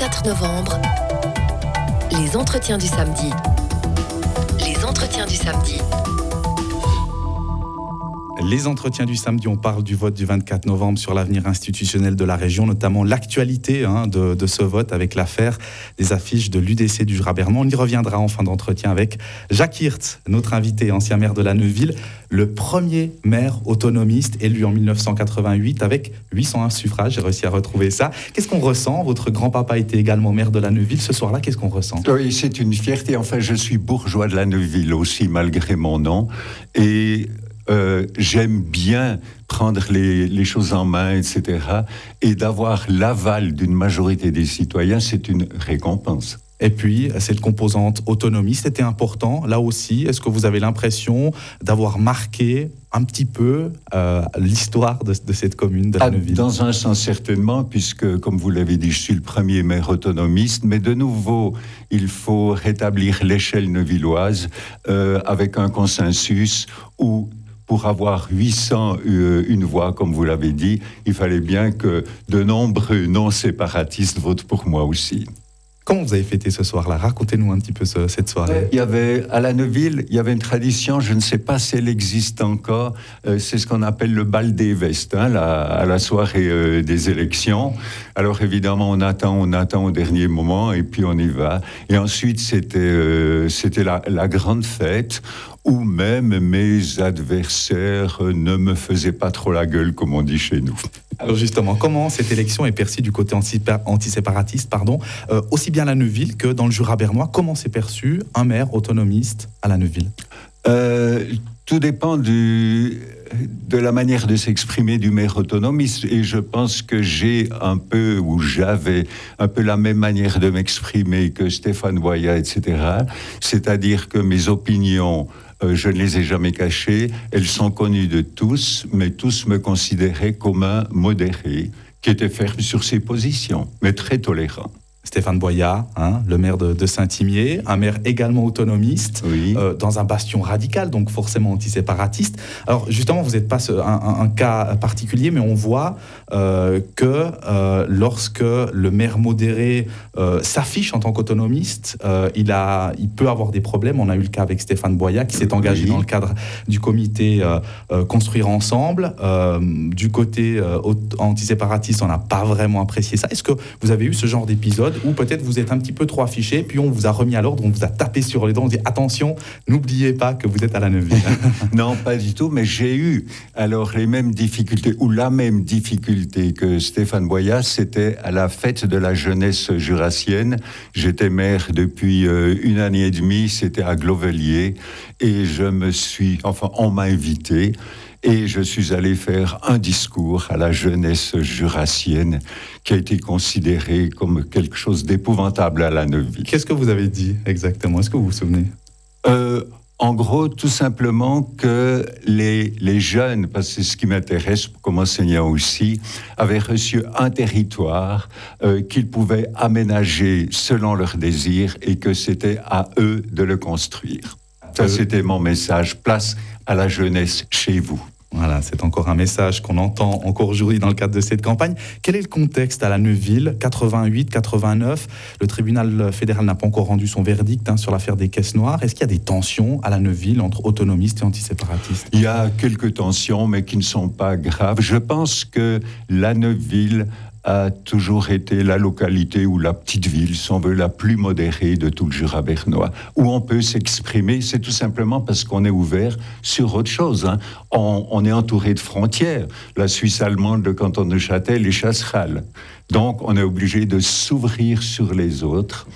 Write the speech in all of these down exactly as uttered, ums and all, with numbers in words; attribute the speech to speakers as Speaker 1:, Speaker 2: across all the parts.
Speaker 1: vingt-quatre novembre, les entretiens du samedi. Les entretiens du samedi.
Speaker 2: Les entretiens du samedi, on parle du vote du vingt-quatre novembre sur l'avenir institutionnel de la région, notamment l'actualité hein, de, de ce vote avec l'affaire des affiches de l'U D C du Jura bernois. On y reviendra en fin d'entretien avec Jacques Hirt, notre invité, ancien maire de la Neuville, le premier maire autonomiste élu en dix-neuf cent quatre-vingt-huit avec huit cent un suffrages. J'ai réussi à retrouver ça. Qu'est-ce qu'on ressent ? Votre grand-papa était également maire de la Neuville. Ce soir-là, qu'est-ce qu'on ressent ?
Speaker 3: Oui, c'est une fierté. Enfin, je suis bourgeois de la Neuville aussi, malgré mon nom. Et... Euh, j'aime bien prendre les, les choses en main, et cetera. Et d'avoir l'aval d'une majorité des citoyens, c'est une récompense.
Speaker 2: Et puis, cette composante autonomie, c'était important. Là aussi, est-ce que vous avez l'impression d'avoir marqué un petit peu euh, l'histoire de, de cette commune de la Neuville ?
Speaker 3: Dans un sens, certainement, puisque, comme vous l'avez dit, je suis le premier maire autonomiste. Mais de nouveau, il faut rétablir l'échelle neuvilloise euh, avec un consensus où... Pour avoir huit cent euh, une voix, comme vous l'avez dit, il fallait bien que de nombreux non-séparatistes votent pour moi aussi.
Speaker 2: Comment vous avez fêté ce soir-là ? Racontez-nous un petit peu ce, cette soirée.
Speaker 3: Il y avait, à la Neuville, il y avait une tradition, je ne sais pas si elle existe encore, euh, c'est ce qu'on appelle le bal des vestes, hein, la, à la soirée euh, des élections. Alors évidemment, on attend, on attend au dernier moment, et puis on y va. Et ensuite, c'était, euh, c'était la, la grande fête, où même mes adversaires ne me faisaient pas trop la gueule, comme on dit chez nous.
Speaker 2: Alors justement, comment cette élection est perçue du côté antiséparatiste, pardon, euh, aussi bien à la Neuville que dans le Jura bernois? Comment s'est perçu un maire autonomiste à la Neuville?
Speaker 3: euh, Tout dépend du, de la manière de s'exprimer du maire autonomiste. Et je pense que j'ai un peu, ou j'avais un peu la même manière de m'exprimer que Stéphane Boya, et cetera. C'est-à-dire que mes opinions... Euh, je ne les ai jamais cachées, elles sont connues de tous, mais tous me considéraient comme un modéré qui était ferme sur ses positions, mais très tolérant.
Speaker 2: Stéphane Boya, hein, le maire de, de Saint-Imier, un maire également autonomiste,
Speaker 3: oui.
Speaker 2: euh, dans un bastion radical, donc forcément antiséparatiste. Alors justement, vous n'êtes pas un, un, un cas particulier, mais on voit euh, que euh, lorsque le maire modéré euh, s'affiche en tant qu'autonomiste, euh, il, a, il peut avoir des problèmes. On a eu le cas avec Stéphane Boya, qui s'est engagé oui. dans le cadre du comité euh, euh, Construire Ensemble. Euh, du côté euh, antiséparatiste, on n'a pas vraiment apprécié ça. Est-ce que vous avez eu ce genre d'épisode ou peut-être vous êtes un petit peu trop affiché, puis on vous a remis à l'ordre, on vous a tapé sur les dents, on dit attention, n'oubliez pas que vous êtes à la Neuville.
Speaker 3: Non, pas du tout, mais j'ai eu alors les mêmes difficultés, ou la même difficulté que Stéphane Boya, c'était à la fête de la jeunesse jurassienne. J'étais maire depuis euh, une année et demie, c'était à Glovelier, et je me suis, enfin, on m'a invité, et je suis allé faire un discours à la jeunesse jurassienne qui a été considéré comme quelque chose d'épouvantable à la Neuville.
Speaker 2: Qu'est-ce que vous avez dit exactement ? Est-ce que vous vous souvenez ?
Speaker 3: euh, En gros, tout simplement que les, les jeunes, parce que c'est ce qui m'intéresse comme enseignant aussi, avaient reçu un territoire euh, qu'ils pouvaient aménager selon leurs désirs et que c'était à eux de le construire. Ça, c'était mon message. Place à la jeunesse chez vous.
Speaker 2: Voilà, c'est encore un message qu'on entend encore aujourd'hui dans le cadre de cette campagne. Quel est le contexte à la Neuville ? quatre-vingt-huit quatre-vingt-neuf, le tribunal fédéral n'a pas encore rendu son verdict hein, sur l'affaire des caisses noires. Est-ce qu'il y a des tensions à la Neuville entre autonomistes et antiséparatistes ?
Speaker 3: Il y a quelques tensions, mais qui ne sont pas graves. Je pense que la Neuville a toujours été la localité ou la petite ville, si on veut, la plus modérée de tout le Jura bernois, où on peut s'exprimer. C'est tout simplement parce qu'on est ouvert sur autre chose. Hein. On, on est entouré de frontières. La Suisse allemande, le canton de Neuchâtel et Chasseral. Donc, on est obligé de s'ouvrir sur les autres.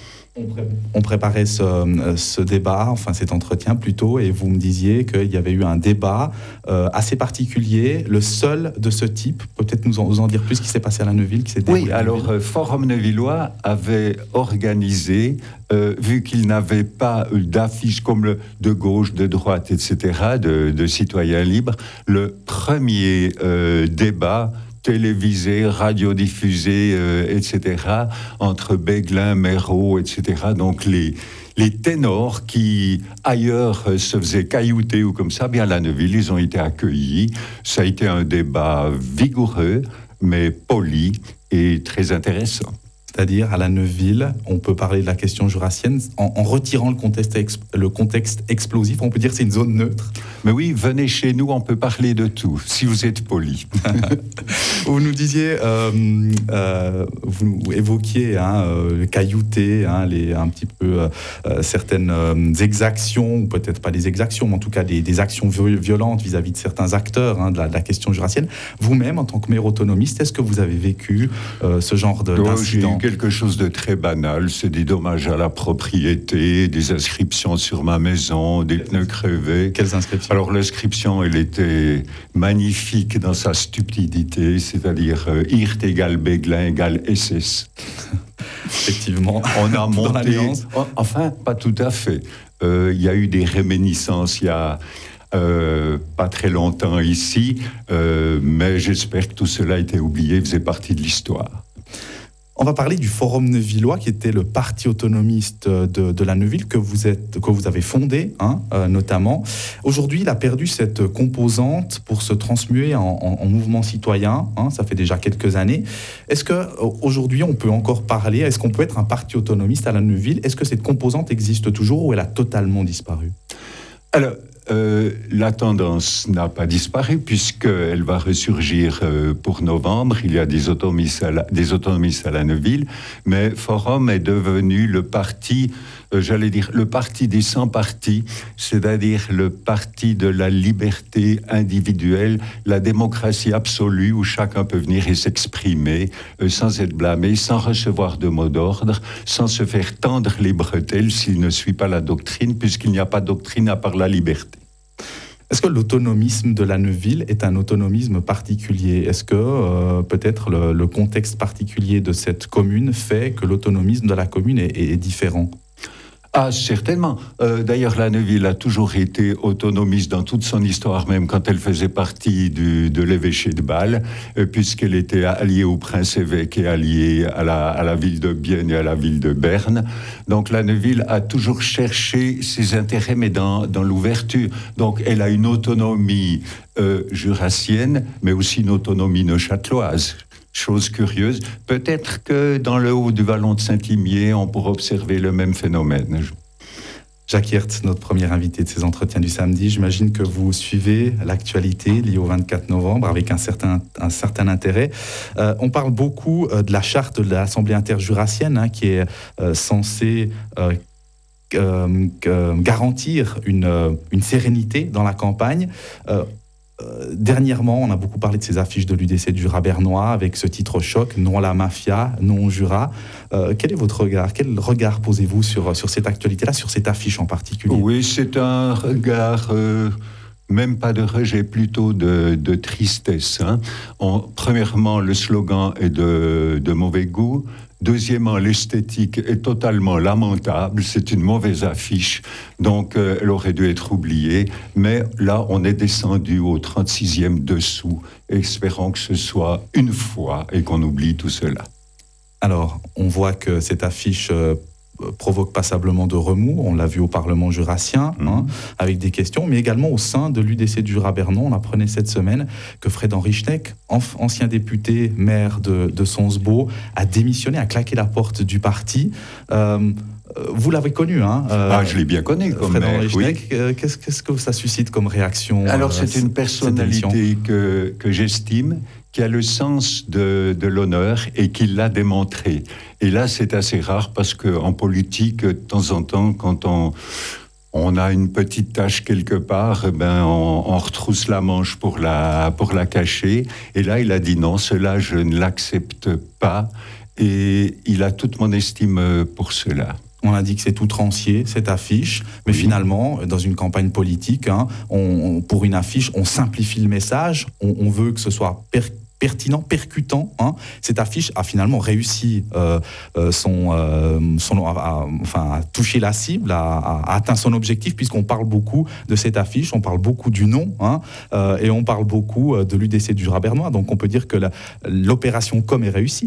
Speaker 2: On préparait ce, ce débat, enfin cet entretien plutôt, et vous me disiez qu'il y avait eu un débat euh, assez particulier, le seul de ce type. Peut-être nous en, nous en dire plus ce qui s'est passé à la Neuville, qui s'est déroulé.
Speaker 3: Oui, alors euh, Forum Neuvillois avait organisé, euh, vu qu'il n'avait pas d'affiche comme le de gauche, de droite, et cetera, de, de citoyens libres, le premier euh, débat télévisé, radiodiffusé, euh, et cetera, entre Béglin, Méraud, et cetera. Donc les, les ténors qui, ailleurs, se faisaient caillouter ou comme ça, bien à la Neuville, ils ont été accueillis. Ça a été un débat vigoureux, mais poli et très intéressant.
Speaker 2: C'est-à-dire, à la Neuville, on peut parler de la question jurassienne en, en retirant le contexte, ex, le contexte explosif. On peut dire que c'est une zone neutre.
Speaker 3: Mais oui, venez chez nous, on peut parler de tout, si vous êtes poli.
Speaker 2: Vous nous disiez, euh, euh, vous évoquiez hein, euh, le caillouté, hein, les, un petit peu euh, certaines euh, exactions, ou peut-être pas des exactions, mais en tout cas des, des actions violentes vis-à-vis de certains acteurs hein, de, la, de la question jurassienne. Vous-même, en tant que maire autonomiste, est-ce que vous avez vécu euh, ce genre de,
Speaker 3: oh,
Speaker 2: d'incident ?
Speaker 3: J'ai eu quelque chose de très banal, c'est des dommages à la propriété, des inscriptions sur ma maison, des pneus crevés.
Speaker 2: Quelles inscriptions ?
Speaker 3: Alors l'inscription, elle était magnifique dans sa stupidité, c'est-à-dire euh, Hirt égale Béglin égale S S.
Speaker 2: Effectivement.
Speaker 3: On a monté... Enfin, pas tout à fait. Euh, il y a eu des réminiscences il y a euh, pas très longtemps ici, euh, mais j'espère que tout cela a été oublié, faisait partie de l'histoire.
Speaker 2: On va parler du Forum Neuvillois, qui était le parti autonomiste de, de la Neuville que vous, êtes, que vous avez fondé, hein, euh, notamment. Aujourd'hui, il a perdu cette composante pour se transmuer en, en, en mouvement citoyen. Hein, ça fait déjà quelques années. Est-ce qu'aujourd'hui, on peut encore parler, est-ce qu'on peut être un parti autonomiste à la Neuville ? Est-ce que cette composante existe toujours ou elle a totalement disparu ?
Speaker 3: Alors, Euh, la tendance n'a pas disparu puisqu'elle va ressurgir euh, pour novembre. Il y a des autonomistes à la, des autonomistes à la Neuville, mais Forum est devenu le parti, euh, j'allais dire, le parti des sans-partis, c'est-à-dire le parti de la liberté individuelle, la démocratie absolue où chacun peut venir et s'exprimer euh, sans être blâmé, sans recevoir de mots d'ordre, sans se faire tendre les bretelles s'il ne suit pas la doctrine, puisqu'il n'y a pas de doctrine à part la liberté.
Speaker 2: Est-ce que l'autonomisme de la Neuville est un autonomisme particulier ? Est-ce que euh, peut-être le, le contexte particulier de cette commune fait que l'autonomisme de la commune est, est, est différent ?
Speaker 3: Ah, certainement. Euh, d'ailleurs, la Neuville a toujours été autonomiste dans toute son histoire, même quand elle faisait partie du, de l'évêché de Bâle, euh, puisqu'elle était alliée au prince-évêque et alliée à la, à la ville de Bienne et à la ville de Berne. Donc la Neuville a toujours cherché ses intérêts, mais dans, dans l'ouverture. Donc elle a une autonomie euh, jurassienne, mais aussi une autonomie neuchâteloise. Chose curieuse, peut-être que dans le haut du vallon de Saint-Imier, on pourrait observer le même phénomène.
Speaker 2: Jacques Hirt, notre premier invité de ces entretiens du samedi, j'imagine que vous suivez l'actualité liée au vingt-quatre novembre avec un certain, un certain intérêt. Euh, on parle beaucoup euh, de la charte de l'Assemblée interjurassienne hein, qui est euh, censée euh, euh, euh, garantir une, euh, une sérénité dans la campagne. Euh, Euh, dernièrement, on a beaucoup parlé de ces affiches de l'U D C du Jura bernois avec ce titre choc, non la mafia, non Jura. Euh, quel est votre regard ? Quel regard posez-vous sur, sur cette actualité-là, sur cette affiche en particulier ?
Speaker 3: Oui, c'est un regard... Euh... Même pas de rejet, plutôt de, de tristesse. Hein. En, premièrement, le slogan est de, de mauvais goût. Deuxièmement, l'esthétique est totalement lamentable. C'est une mauvaise affiche, donc euh, elle aurait dû être oubliée. Mais là, on est descendu au trente-sixième dessous. Espérons que ce soit une fois et qu'on oublie tout cela.
Speaker 2: Alors, on voit que cette affiche... Euh, provoque passablement de remous, on l'a vu au Parlement jurassien, mmh. hein, avec des questions, mais également au sein de l'U D C du Jura bernois. On apprenait cette semaine que Fred-Henri Schneck, ancien député, maire de, de Sonsbeau, a démissionné, a claqué la porte du parti. Euh, vous l'avez connu, hein euh,
Speaker 3: Ah, je l'ai bien connu comme
Speaker 2: Fred-Henri Schneck.
Speaker 3: Oui.
Speaker 2: Euh, qu'est-ce, qu'est-ce que ça suscite comme réaction ?
Speaker 3: Alors,
Speaker 2: euh,
Speaker 3: c'est une personnalité que, que j'estime, qui a le sens de, de l'honneur et qui l'a démontré. Et là, c'est assez rare parce qu'en politique, de temps en temps, quand on, on a une petite tâche quelque part, ben on, on retrousse la manche pour la, pour la cacher. Et là, il a dit non, cela, je ne l'accepte pas. Et il a toute mon estime pour cela.
Speaker 2: On a dit que c'est outrancier, cette affiche, mais oui. Finalement, dans une campagne politique, hein, on, on, pour une affiche, on simplifie le message, on, on veut que ce soit per- pertinent, percutant. Hein. Cette affiche a finalement réussi euh, euh, son, euh, son, à, à, enfin, à toucher la cible, à, à atteindre son objectif, puisqu'on parle beaucoup de cette affiche, on parle beaucoup du nom, hein, euh, et on parle beaucoup de l'U D C du Jura bernois. Donc on peut dire que la, l'opération com est réussie.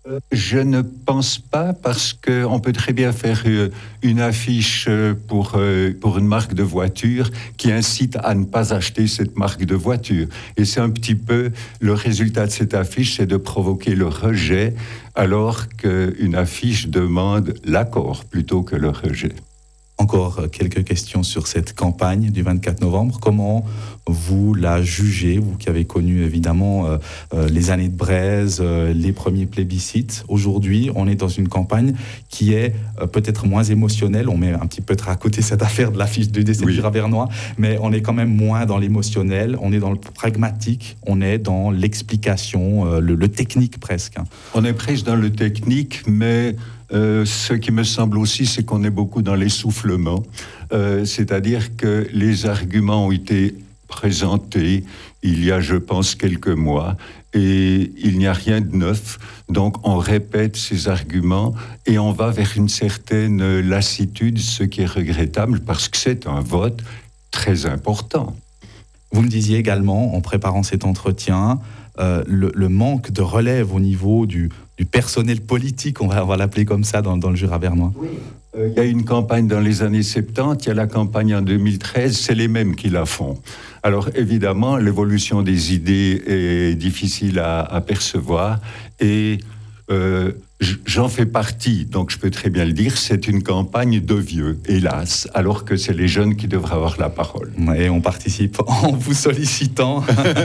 Speaker 3: Je ne pense pas, parce qu'on peut très bien faire une affiche pour, pour une marque de voiture qui incite à ne pas acheter cette marque de voiture. Et c'est un petit peu le résultat de cette affiche, c'est de provoquer le rejet, alors qu'une affiche demande l'accord plutôt que le rejet.
Speaker 2: Encore quelques questions sur cette campagne du vingt-quatre novembre. Comment vous la jugez, vous qui avez connu évidemment euh, euh, les années de braise, euh, les premiers plébiscites. Aujourd'hui, on est dans une campagne qui est euh, peut-être moins émotionnelle. On met un petit peu à côté cette affaire de l'affiche du décès oui. du Ravernois, mais on est quand même moins dans l'émotionnel. On est dans le pragmatique, on est dans l'explication, euh, le, le technique presque.
Speaker 3: On est presque dans le technique, mais... Euh, ce qui me semble aussi, c'est qu'on est beaucoup dans l'essoufflement. Euh, c'est-à-dire que les arguments ont été présentés il y a, je pense, quelques mois, et il n'y a rien de neuf. Donc, on répète ces arguments et on va vers une certaine lassitude, ce qui est regrettable parce que c'est un vote très important.
Speaker 2: Vous me disiez également, en préparant cet entretien, euh, le, le manque de relève au niveau du, du personnel politique, on va, on va l'appeler comme ça, dans, dans le Jura bernois.
Speaker 3: Oui. Euh, il y a une campagne dans les années soixante-dix, il y a la campagne en deux mille treize, c'est les mêmes qui la font. Alors évidemment, l'évolution des idées est difficile à, à percevoir et euh, j'en fais partie, donc je peux très bien le dire, c'est une campagne de vieux, hélas, alors que c'est les jeunes qui devraient avoir la parole.
Speaker 2: Et on participe en vous sollicitant,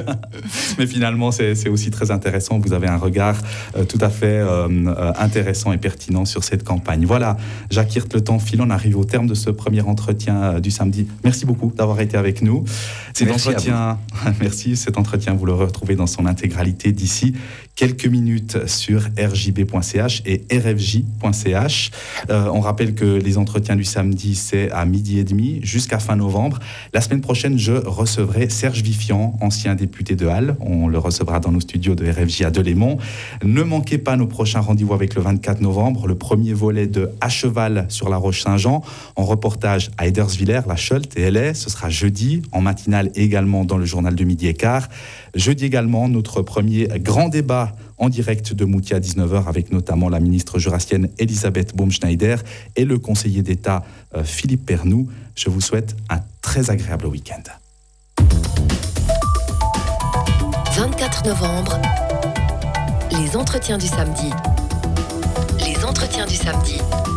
Speaker 2: mais finalement c'est, c'est aussi très intéressant, vous avez un regard euh, tout à fait euh, intéressant et pertinent sur cette campagne. Voilà, Jacques Hirt, le temps file, on arrive au terme de ce premier entretien euh, du samedi. Merci beaucoup d'avoir été avec nous. Cet merci entretien, merci, cet entretien vous le retrouvez dans son intégralité d'ici quelques minutes sur r j b point c h et r f j point c h. Euh, on rappelle que les entretiens du samedi, c'est à midi et demi jusqu'à fin novembre. La semaine prochaine, je recevrai Serge Vifian, ancien député de Halle. On le recevra dans nos studios de R F J à Delémont. Ne manquez pas nos prochains rendez-vous avec le vingt-quatre novembre, le premier volet de À cheval sur la Roche-Saint-Jean, en reportage à Edersviller, la Scholt et L A. Ce sera jeudi, en matinale également dans le journal de midi et quart. Jeudi également, notre premier grand débat en direct de Moutier à dix-neuf heures avec notamment la ministre jurassienne Elisabeth Baumschneider et le conseiller d'État euh, Philippe Pernoud. Je vous souhaite un très agréable week-end.
Speaker 1: vingt-quatre novembre, les entretiens du samedi. Les entretiens du samedi.